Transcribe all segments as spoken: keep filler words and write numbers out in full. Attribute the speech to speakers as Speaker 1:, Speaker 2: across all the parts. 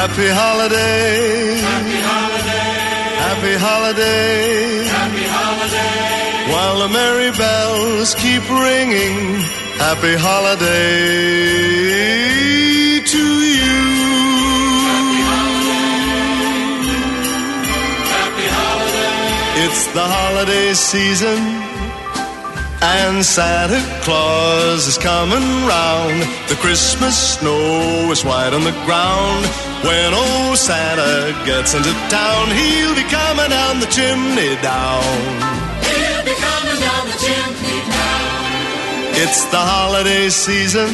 Speaker 1: Happy holiday. Happy holiday. Happy holiday. Happy holiday. While the merry bells keep ringing. Happy holiday to you. Happy holiday. Happy holiday. It's the holiday season. And Santa Claus is coming round. The Christmas snow is white on the ground. When old Santa gets into town, he'll be coming down the chimney down. He'll be coming down the chimney down. It's the holiday season,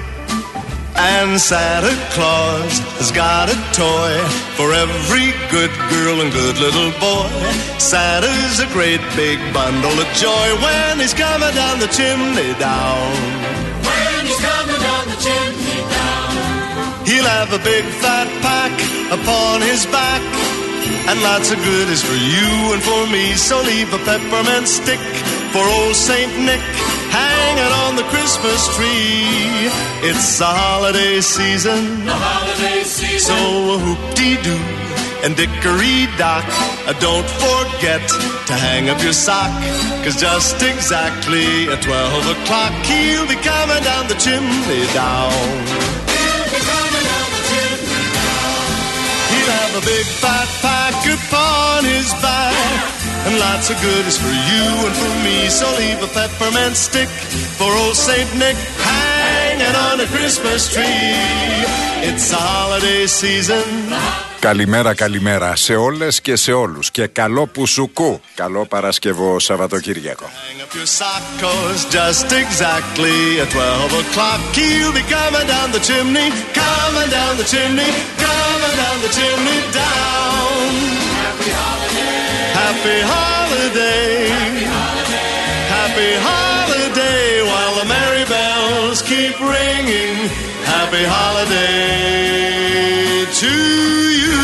Speaker 1: and Santa Claus has got a toy for every good girl and good little boy. Santa's a great big bundle of joy when he's coming down the chimney down. When he's coming down the chimney down. He'll have a big fat pack upon his back, and lots of goodies for you and for me. So leave a peppermint stick for old Saint Nick hanging on the Christmas tree. It's the holiday season, the holiday season. So whoop-dee-doo and dickory-dock, uh, don't forget to hang up your sock, 'cause just exactly at twelve o'clock he'll be coming down the chimney down. He'll be coming down the chimney down. He'll have a big fat pack upon his back, and lots of goodies for you and for me. So leave a peppermint stick for old Saint Nick hanging on a Christmas tree. It's the holiday season.
Speaker 2: Καλημέρα, καλημέρα σε όλες και σε όλους και καλό πουσουκού. Καλό Παρασκευό Σαββατοκύριακο.
Speaker 1: Hang up your sock, 'cause just exactly at twelve o'clock he'll be coming down the chimney, coming down the chimney, coming down the chimney down. Happy holiday. Happy holiday. Happy holiday. Happy holiday while the merry bells keep ringing. Happy holiday to you.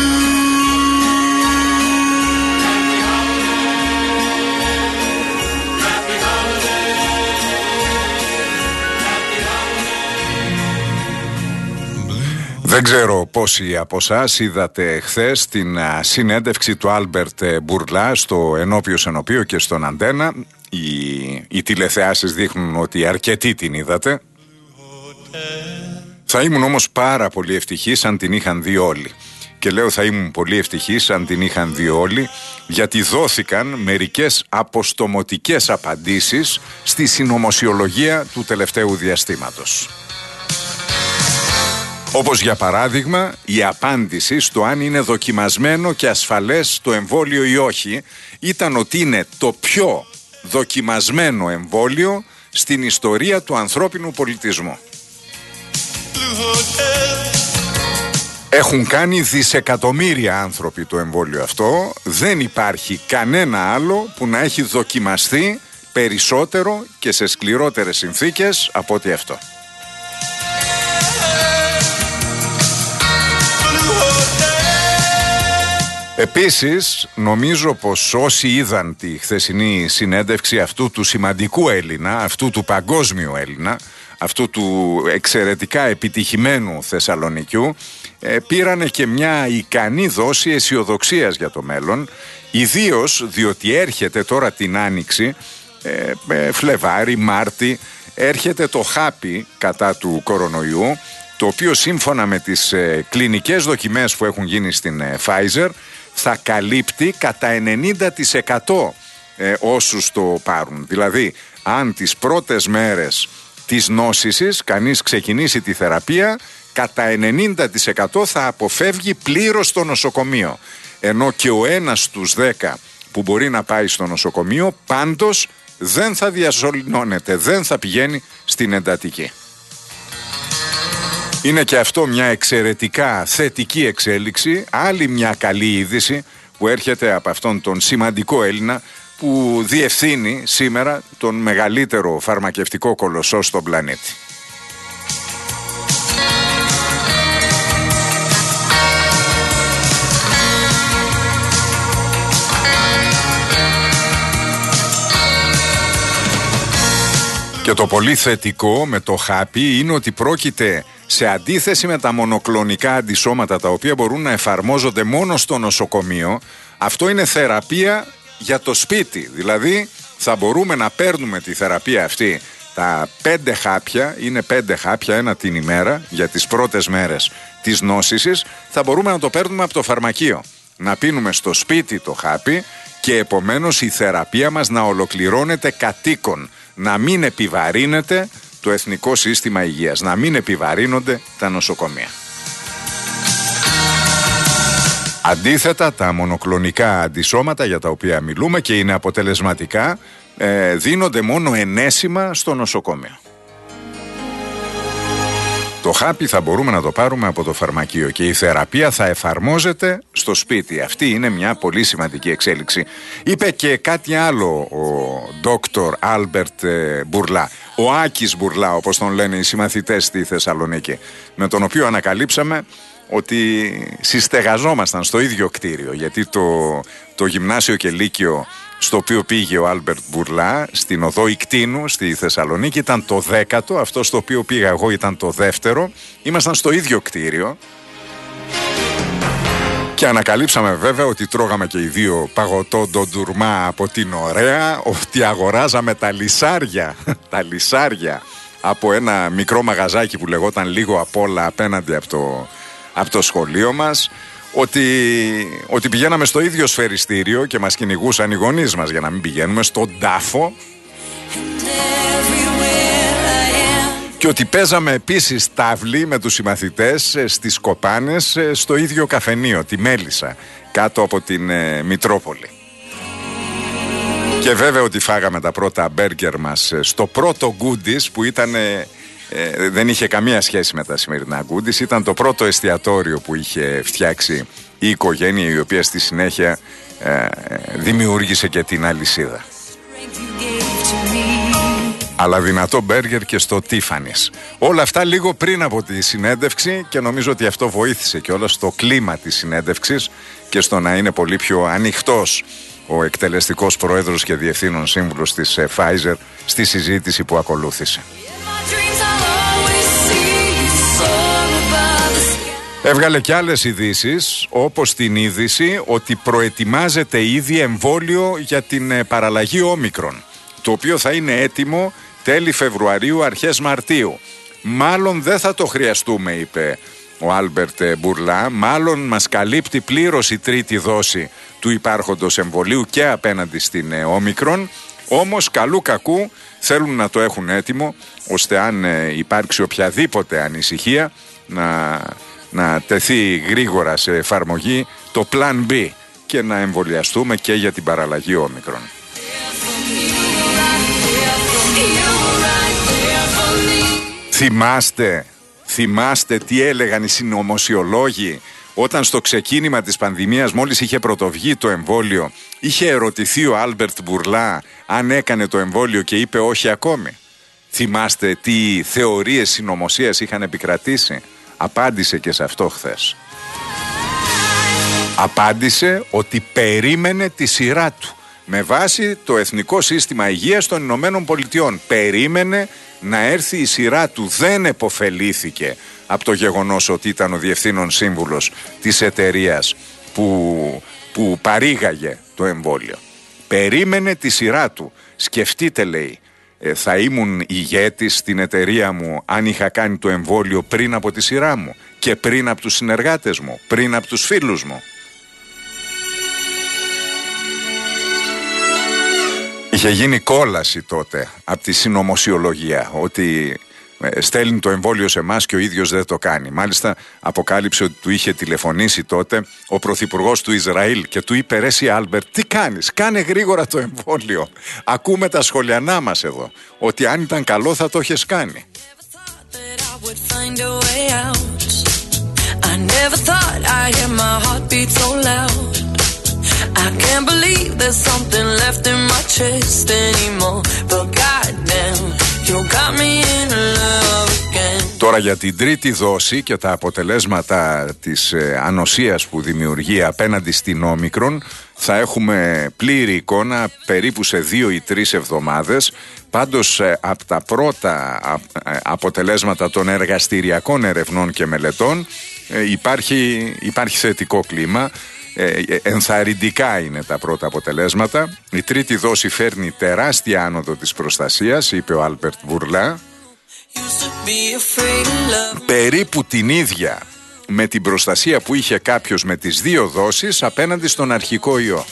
Speaker 1: Happy holiday. Happy holiday. Happy holiday.
Speaker 2: Δεν ξέρω πόσοι από εσάς είδατε χθες την α, συνέντευξη του Άλμπερτ Μπουρλά στο Ενώπιος Ενωπείο και στον Αντένα. Οι, οι τηλεθεάσεις δείχνουν ότι αρκετοί την είδατε. Θα ήμουν όμως πάρα πολύ ευτυχής αν την είχαν δει όλοι. Και λέω θα ήμουν πολύ ευτυχής αν την είχαν δει όλοι, γιατί δόθηκαν μερικές αποστομωτικές απαντήσεις στη συνωμοσιολογία του τελευταίου διαστήματος. Όπως για παράδειγμα η απάντηση στο αν είναι δοκιμασμένο και ασφαλές το εμβόλιο ή όχι ήταν ότι είναι το πιο δοκιμασμένο εμβόλιο στην ιστορία του ανθρώπινου πολιτισμού. Έχουν κάνει δισεκατομμύρια άνθρωποι το εμβόλιο αυτό. Δεν υπάρχει κανένα άλλο που να έχει δοκιμαστεί περισσότερο και σε σκληρότερες συνθήκες από ότι αυτό. Επίσης, νομίζω πως όσοι είδαν τη χθεσινή συνέντευξη αυτού του σημαντικού Έλληνα, αυτού του παγκόσμιου Έλληνα, αυτού του εξαιρετικά επιτυχημένου Θεσσαλονικιού, ε, πήρανε και μια ικανή δόση αισιοδοξίας για το μέλλον, ιδίως διότι έρχεται τώρα την Άνοιξη, ε, ε, Φλεβάρι, Μάρτι, έρχεται το χάπι κατά του κορονοϊού, το οποίο σύμφωνα με τις ε, κλινικές δοκιμές που έχουν γίνει στην ε, Pfizer θα καλύπτει κατά ενενήντα τοις εκατό ε, όσους το πάρουν. Δηλαδή, αν τις πρώτες μέρες της νόσησης κανείς ξεκινήσει τη θεραπεία, κατά ενενήντα τοις εκατό θα αποφεύγει πλήρως το νοσοκομείο. Ενώ και ο ένας στους δέκα που μπορεί να πάει στο νοσοκομείο πάντως δεν θα διασωληνώνεται, δεν θα πηγαίνει στην εντατική. Είναι και αυτό μια εξαιρετικά θετική εξέλιξη, άλλη μια καλή είδηση που έρχεται από αυτόν τον σημαντικό Έλληνα που διευθύνει σήμερα τον μεγαλύτερο φαρμακευτικό κολοσσό στον πλανήτη. Και το πολύ θετικό με το χάπι είναι ότι πρόκειται Σε αντίθεση με τα μονοκλονικά αντισώματα, τα οποία μπορούν να εφαρμόζονται μόνο στο νοσοκομείο, αυτό είναι θεραπεία για το σπίτι. Δηλαδή θα μπορούμε να παίρνουμε τη θεραπεία αυτή, τα πέντε χάπια, είναι πέντε χάπια, ένα την ημέρα για τις πρώτες μέρες της νόσησης, θα μπορούμε να το παίρνουμε από το φαρμακείο, να πίνουμε στο σπίτι το χάπι και επομένως η θεραπεία μας να ολοκληρώνεται κατοίκον, να μην επιβαρύνεται το Εθνικό Σύστημα Υγείας, να μην επιβαρύνονται τα νοσοκομεία. Αντίθετα, τα μονοκλονικά αντισώματα για τα οποία μιλούμε και είναι αποτελεσματικά, ε, δίνονται μόνο ενέσιμα στο νοσοκομείο. Το χάπι θα μπορούμε να το πάρουμε από το φαρμακείο και η θεραπεία θα εφαρμόζεται στο σπίτι. Αυτή είναι μια πολύ σημαντική εξέλιξη. Είπε και κάτι άλλο ο Δόκτωρ Άλμπερτ Μπουρλά, ο Άκης Μπουρλά όπως τον λένε οι συμμαθητές στη Θεσσαλονίκη, με τον οποίο ανακαλύψαμε ότι συστεγαζόμασταν στο ίδιο κτίριο, γιατί το, το γυμνάσιο και λύκειο στο οποίο πήγε ο Άλμπερτ Μπουρλά, στην οδό Ικτίνου στη Θεσσαλονίκη, ήταν το δέκατο, αυτό στο οποίο πήγα εγώ ήταν το δεύτερο, ήμασταν στο ίδιο κτίριο και ανακαλύψαμε βέβαια ότι τρώγαμε και οι δύο παγωτό ντοντουρμά από την Ωραία, ότι αγοράζαμε τα λυσάρια, τα λυσάρια από ένα μικρό μαγαζάκι που λεγόταν Λίγο απ' όλα απέναντι από το, από το σχολείο μας, Ότι, ότι πηγαίναμε στο ίδιο σφαιριστήριο και μας κυνηγούσαν οι γονείς μας για να μην πηγαίνουμε στον τάφο, και ότι παίζαμε επίσης τάβλη με τους συμμαθητές στις Κοπάνες στο ίδιο καφενείο, τη Μέλισσα, κάτω από την ε, Μητρόπολη. Και βέβαια ότι φάγαμε τα πρώτα μπέργκερ μας στο πρώτο Γκούντις που ήταν... Ε, Ε, δεν είχε καμία σχέση με τα σημερινά Γκούντις. Ήταν το πρώτο εστιατόριο που είχε φτιάξει η οικογένεια, η οποία στη συνέχεια ε, δημιούργησε και την αλυσίδα. Αλλά δυνατό μπέργκερ και στο Τίφανις. Όλα αυτά λίγο πριν από τη συνέντευξη, και νομίζω ότι αυτό βοήθησε και όλα στο κλίμα της συνέντευξης και στο να είναι πολύ πιο ανοιχτός ο εκτελεστικός πρόεδρος και διευθύνων σύμβουλος της ε, Pfizer στη συζήτηση που ακολούθησε. Έβγαλε και άλλες ειδήσεις, όπως την είδηση ότι προετοιμάζεται ήδη εμβόλιο για την παραλλαγή Όμικρον, το οποίο θα είναι έτοιμο τέλη Φεβρουαρίου, αρχές Μαρτίου. Μάλλον δεν θα το χρειαστούμε, είπε ο Άλμπερτ Μπουρλά, μάλλον μας καλύπτει πλήρως η τρίτη δόση του υπάρχοντος εμβολίου και απέναντι στην Όμικρον, όμως καλού κακού θέλουν να το έχουν έτοιμο, ώστε αν υπάρξει οποιαδήποτε ανησυχία να... να τεθεί γρήγορα σε εφαρμογή το Plan B και να εμβολιαστούμε και για την παραλλαγή Όμικρον. Θυμάστε, θυμάστε τι έλεγαν οι συνωμοσιολόγοι όταν στο ξεκίνημα της πανδημίας, μόλις είχε πρωτοβγεί το εμβόλιο, είχε ερωτηθεί ο Άλμπερτ Μπουρλά αν έκανε το εμβόλιο και είπε όχι ακόμη. Θυμάστε τι θεωρίες συνωμοσίας είχαν επικρατήσει. Απάντησε και σε αυτό χθες. Απάντησε ότι περίμενε τη σειρά του με βάση το Εθνικό Σύστημα Υγείας των Ηνωμένων Πολιτειών. Περίμενε να έρθει η σειρά του. Δεν επωφελήθηκε από το γεγονός ότι ήταν ο διευθύνων σύμβουλος της εταιρείας που, που παρήγαγε το εμβόλιο. Περίμενε τη σειρά του. Σκεφτείτε, λέει, θα ήμουν ηγέτης στην εταιρεία μου αν είχα κάνει το εμβόλιο πριν από τη σειρά μου και πριν από τους συνεργάτες μου, πριν από τους φίλους μου. Είχε γίνει κόλαση τότε από τη συνωμοσιολογία ότι στέλνει το εμβόλιο σε εμάς και ο ίδιος δεν το κάνει. Μάλιστα αποκάλυψε ότι του είχε τηλεφωνήσει τότε ο πρωθυπουργός του Ισραήλ και του είπε: ρε εσύ Άλμπερτ, τι κάνεις, κάνε γρήγορα το εμβόλιο. Ακούμε τα σχολιανά μας εδώ, ότι αν ήταν καλό θα το έχεις κάνει.
Speaker 3: I can't believe there's something left in my chest anymore. But goddamn, you got me in love again.
Speaker 2: Τώρα Τώρα για την τρίτη δόση και τα αποτελέσματα της ε, ανοσίας που δημιουργεί απέναντι στην όμικρον θα έχουμε πλήρη εικόνα περίπου σε δύο ή τρεις εβδομάδες. Πάντως ε, από τα πρώτα ε, αποτελέσματα των εργαστηριακών ερευνών και μελετών ε, υπάρχει, υπάρχει θετικό κλίμα. Ε, ενθαρρυντικά είναι τα πρώτα αποτελέσματα. Η τρίτη δόση φέρνει τεράστια άνοδο της προστασίας, είπε ο Άλμπερτ Μπουρλά, περίπου την ίδια με την προστασία που είχε κάποιος με τις δύο δόσεις απέναντι στον αρχικό ιό.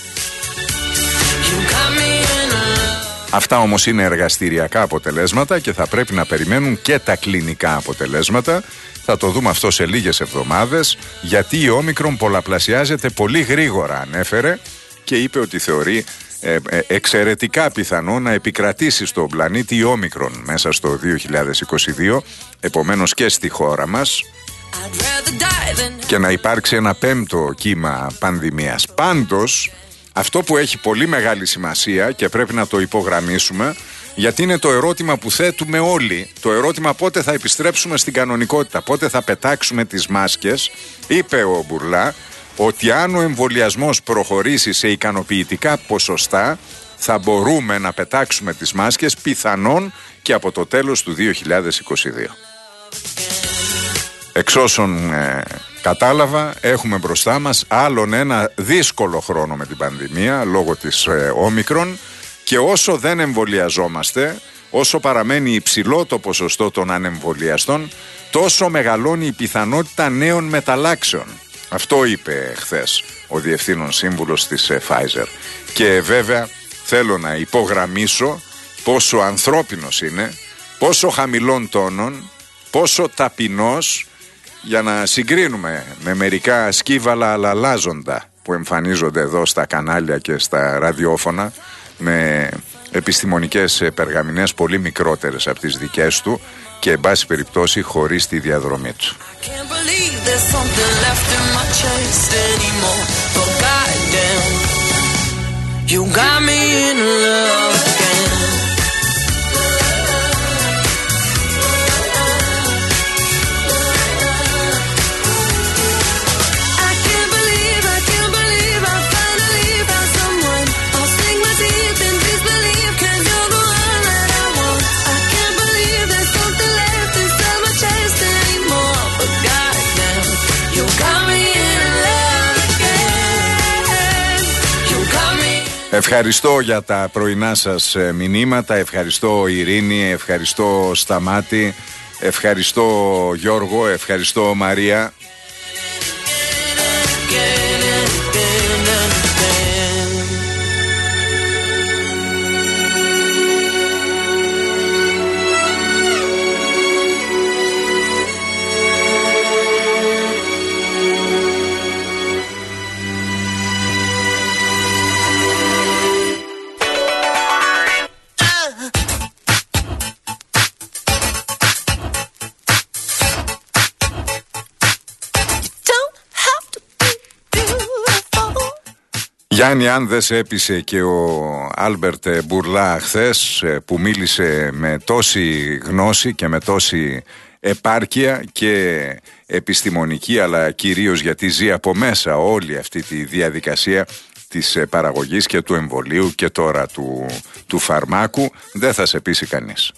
Speaker 2: Αυτά όμως είναι εργαστηριακά αποτελέσματα και θα πρέπει να περιμένουν και τα κλινικά αποτελέσματα. Θα το δούμε αυτό σε λίγες εβδομάδες, γιατί η όμικρον πολλαπλασιάζεται πολύ γρήγορα, ανέφερε, και είπε ότι θεωρεί ε, ε, εξαιρετικά πιθανό να επικρατήσει στον πλανήτη η όμικρον μέσα στο δύο χιλιάδες είκοσι δύο, επομένως και στη χώρα μας, και να υπάρξει ένα πέμπτο κύμα πανδημίας. Πάντως, αυτό που έχει πολύ μεγάλη σημασία και πρέπει να το υπογραμμίσουμε, γιατί είναι το ερώτημα που θέτουμε όλοι, το ερώτημα πότε θα επιστρέψουμε στην κανονικότητα, πότε θα πετάξουμε τις μάσκες, είπε ο Μπουρλά ότι αν ο εμβολιασμός προχωρήσει σε ικανοποιητικά ποσοστά θα μπορούμε να πετάξουμε τις μάσκες πιθανόν και από το τέλος του δύο χιλιάδες είκοσι δύο. Εξ όσων ε, κατάλαβα, έχουμε μπροστά μας άλλον ένα δύσκολο χρόνο με την πανδημία λόγω της ε, όμικρον, και όσο δεν εμβολιαζόμαστε, όσο παραμένει υψηλό το ποσοστό των ανεμβολιαστών, τόσο μεγαλώνει η πιθανότητα νέων μεταλλάξεων. Αυτό είπε χθες ο διευθύνων σύμβουλος της ε, Pfizer. Και βέβαια θέλω να υπογραμμίσω πόσο ανθρώπινος είναι, πόσο χαμηλών τόνων, πόσο ταπεινός, για να συγκρίνουμε με μερικά σκύβαλα αλλαλάζοντα που εμφανίζονται εδώ στα κανάλια και στα ραδιόφωνα, με επιστημονικές περγαμηνές πολύ μικρότερες από τις δικές του και εν πάση περιπτώσει χωρίς τη διαδρομή του. Ευχαριστώ για τα πρωινά σας μηνύματα, ευχαριστώ Ειρήνη, ευχαριστώ Σταμάτη, ευχαριστώ Γιώργο, ευχαριστώ Μαρία. Γιάννη, αν δεν σε έπεισε και ο Άλμπερτ Μπουρλά χθες, που μίλησε με τόση γνώση και με τόση επάρκεια και επιστημονική, αλλά κυρίως γιατί ζει από μέσα όλη αυτή τη διαδικασία της παραγωγής και του εμβολίου και τώρα του, του φαρμάκου, δεν θα σε πείσει κανείς.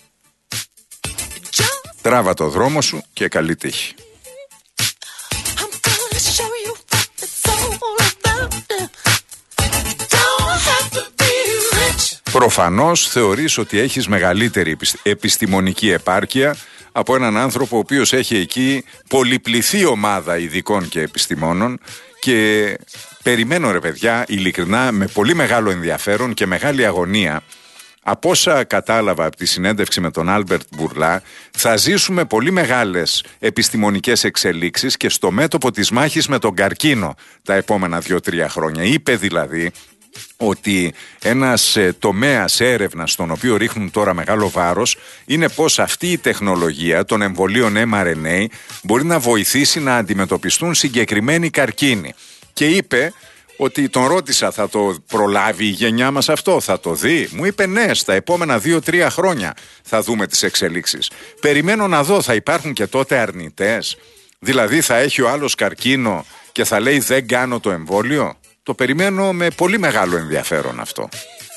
Speaker 2: Τράβα το δρόμο σου και καλή τύχη. Προφανώς θεωρείς ότι έχεις μεγαλύτερη επιστημονική επάρκεια από έναν άνθρωπο ο οποίος έχει εκεί πολυπληθή ομάδα ειδικών και επιστημόνων, και περιμένω ρε παιδιά ειλικρινά με πολύ μεγάλο ενδιαφέρον και μεγάλη αγωνία. Από όσα κατάλαβα από τη συνέντευξη με τον Άλμπερτ Μπουρλά, θα ζήσουμε πολύ μεγάλες επιστημονικές εξελίξεις και στο μέτωπο της μάχης με τον καρκίνο τα επόμενα δύο-τρία χρόνια. Είπε δηλαδή ότι ένας ε, τομέας έρευνας στον οποίο ρίχνουν τώρα μεγάλο βάρος είναι πως αυτή η τεχνολογία των εμβολίων εμ αρ εν έι μπορεί να βοηθήσει να αντιμετωπιστούν συγκεκριμένοι καρκίνοι. Και είπε ότι τον ρώτησα, θα το προλάβει η γενιά μας αυτό, θα το δει? Μου είπε ναι, στα επόμενα δύο τρία χρόνια θα δούμε τις εξελίξεις. Περιμένω να δω, θα υπάρχουν και τότε αρνητές? Δηλαδή θα έχει ο άλλος καρκίνο και θα λέει δεν κάνω το εμβόλιο? Το περιμένω με πολύ μεγάλο ενδιαφέρον αυτό.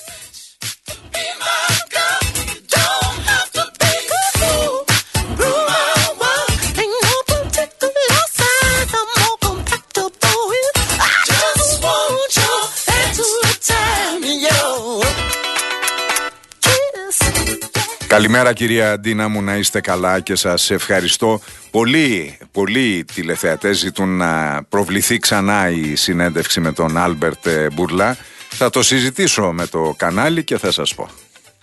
Speaker 2: Καλημέρα κυρία Ντίνα μου, να είστε καλά και σας ευχαριστώ. Πολλοί, πολλοί τηλεθεατές ζητούν να προβληθεί ξανά η συνέντευξη με τον Άλμπερτ Μπουρλά. Θα το συζητήσω με το κανάλι και θα σας πω.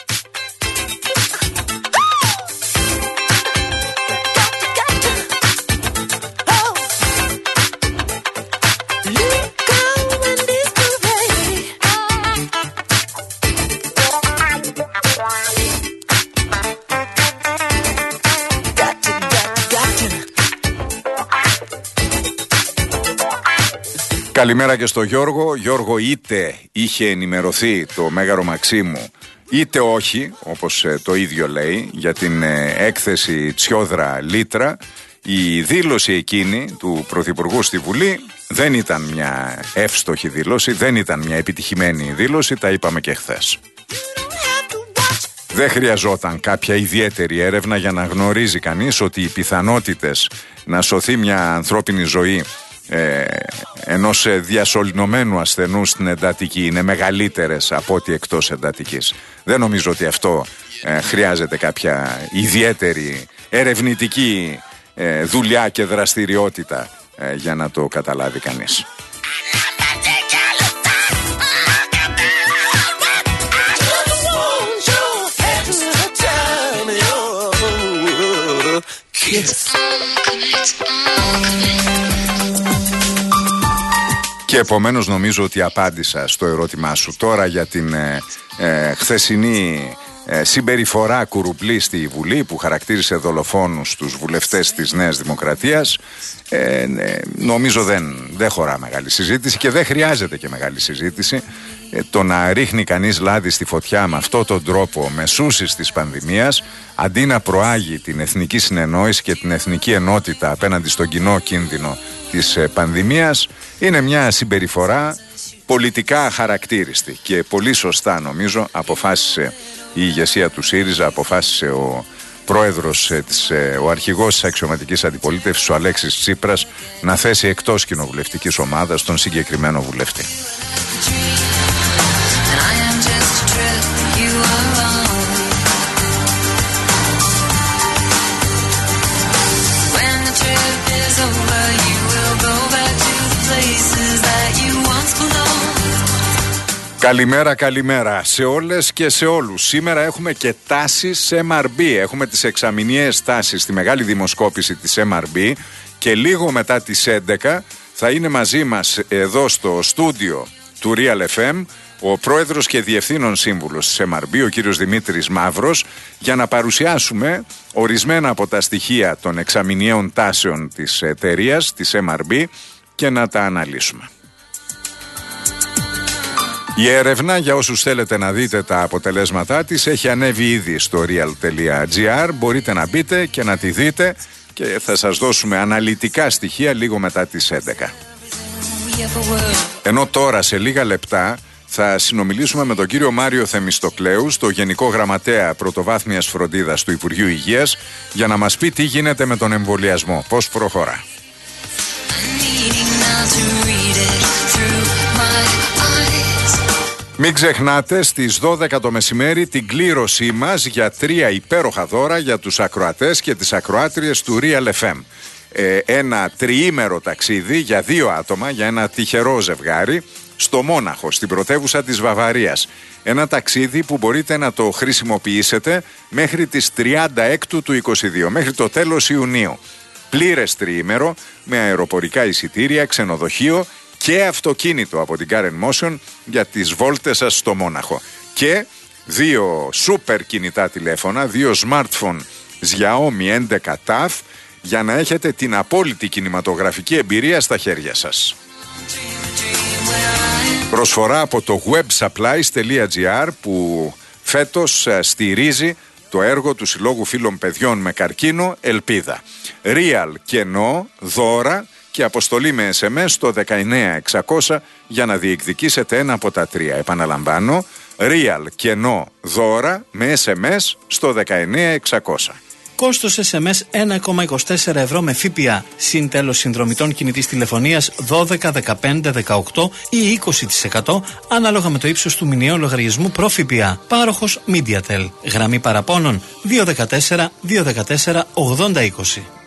Speaker 2: Καλημέρα και στο Γιώργο. Γιώργο, είτε είχε ενημερωθεί το Μέγαρο Μαξίμου είτε όχι, όπως ε, το ίδιο λέει, για την ε, έκθεση Τσιόδρα Λίτρα. Η δήλωση εκείνη του Πρωθυπουργού στη Βουλή δεν ήταν μια εύστοχη δήλωση, δεν ήταν μια επιτυχημένη δήλωση, τα είπαμε και χθες. Δεν χρειαζόταν κάποια ιδιαίτερη έρευνα για να γνωρίζει κανείς ότι οι πιθανότητες να σωθεί μια ανθρώπινη ζωή Ε, ενός διασωληνωμένου ασθενού στην εντατική είναι μεγαλύτερες από ό,τι εκτός εντατικής. Δεν νομίζω ότι αυτό ε, χρειάζεται κάποια ιδιαίτερη ερευνητική ε, δουλειά και δραστηριότητα ε, για να το καταλάβει κανείς. Και επομένως νομίζω ότι απάντησα στο ερώτημά σου. Τώρα για την ε, ε, χθεσινή ε, συμπεριφορά Κουρουπλή στη Βουλή που χαρακτήρισε δολοφόνους τους βουλευτές της Νέας Δημοκρατίας, ε, ε, νομίζω δεν, δεν χωρά μεγάλη συζήτηση και δεν χρειάζεται και μεγάλη συζήτηση. Ε, το να ρίχνει κανείς λάδι στη φωτιά με αυτόν τον τρόπο μεσούσης της πανδημίας, αντί να προάγει την εθνική συνεννόηση και την εθνική ενότητα απέναντι στον κοινό κίνδυνο της ε, πανδημίας, είναι μια συμπεριφορά πολιτικά χαρακτήριστη και πολύ σωστά νομίζω αποφάσισε η ηγεσία του ΣΥΡΙΖΑ, αποφάσισε ο πρόεδρος, ε, της, ε, ο αρχηγός της αξιωματικής αντιπολίτευσης, ο Αλέξης Τσίπρας, να θέσει εκτός κοινοβουλευτικής ομάδας τον συγκεκριμένο βουλευτή. Καλημέρα, καλημέρα σε όλες και σε όλους. Σήμερα έχουμε και τάσεις εμ αρ μπι. Έχουμε τις εξαμηνιαίες τάσεις στη μεγάλη δημοσκόπηση της εμ αρ μπι και λίγο μετά τις έντεκα θα είναι μαζί μας εδώ στο στούντιο του Real εφ εμ ο πρόεδρος και διευθύνων σύμβουλος της εμ αρ μπι, ο κύριος Δημήτρης Μαύρος, για να παρουσιάσουμε ορισμένα από τα στοιχεία των εξαμηνιαίων τάσεων της εταιρείας, της εμ αρ μπι, και να τα αναλύσουμε. Η έρευνα, για όσους θέλετε να δείτε τα αποτελέσματά της, έχει ανέβει ήδη στο real τελεία gr. Μπορείτε να μπείτε και να τη δείτε και θα σας δώσουμε αναλυτικά στοιχεία λίγο μετά τις έντεκα. Ενώ τώρα σε λίγα λεπτά θα συνομιλήσουμε με τον κύριο Μάριο Θεμιστοκλέου, το Γενικό Γραμματέα Πρωτοβάθμιας Φροντίδας του Υπουργείου Υγείας, για να μας πει τι γίνεται με τον εμβολιασμό, πώς προχωρά. Μην ξεχνάτε στις δώδεκα το μεσημέρι την κλήρωσή μας για τρία υπέροχα δώρα για τους ακροατές και τις ακροάτριες του Real εφ εμ. Ε, ένα τριήμερο ταξίδι για δύο άτομα, για ένα τυχερό ζευγάρι, στο Μόναχο, στην πρωτεύουσα της Βαβαρίας. Ένα ταξίδι που μπορείτε να το χρησιμοποιήσετε μέχρι τις τριάντα έξι του είκοσι δύο, μέχρι το τέλος Ιουνίου. Πλήρες τριήμερο με αεροπορικά εισιτήρια, ξενοδοχείο και αυτοκίνητο από την Karen Motion για τις βόλτες σας στο Μόναχο. Και δύο σούπερ κινητά τηλέφωνα, δύο smartphone Xiaomi έντεκα ταφ, για να έχετε την απόλυτη κινηματογραφική εμπειρία στα χέρια σας. Προσφορά από το websupplies.gr που φέτος στηρίζει το έργο του Συλλόγου Φίλων Παιδιών με Καρκίνο Ελπίδα. Real κενό, δώρα και αποστολή με ες εμ ες στο δεκαεννέα εξακόσια για να διεκδικήσετε ένα από τα τρία. Επαναλαμβάνω, Real κενό, δώρα με ες εμ ες στο δεκαεννέα εξακόσια.
Speaker 4: Κόστος ες εμ ες ένα κόμμα είκοσι τέσσερα ευρώ με ΦΠΑ. Συν τέλος συνδρομητών κινητής τηλεφωνίας δώδεκα, δεκαπέντε, δεκαοκτώ ή είκοσι τοις εκατό ανάλογα με το ύψος του μηνιαίου λογαριασμού προ ΦΠΑ. Πάροχος MediaTel. Γραμμή παραπώνων δύο ένα τέσσερα, δύο ένα τέσσερα, ογδόντα είκοσι.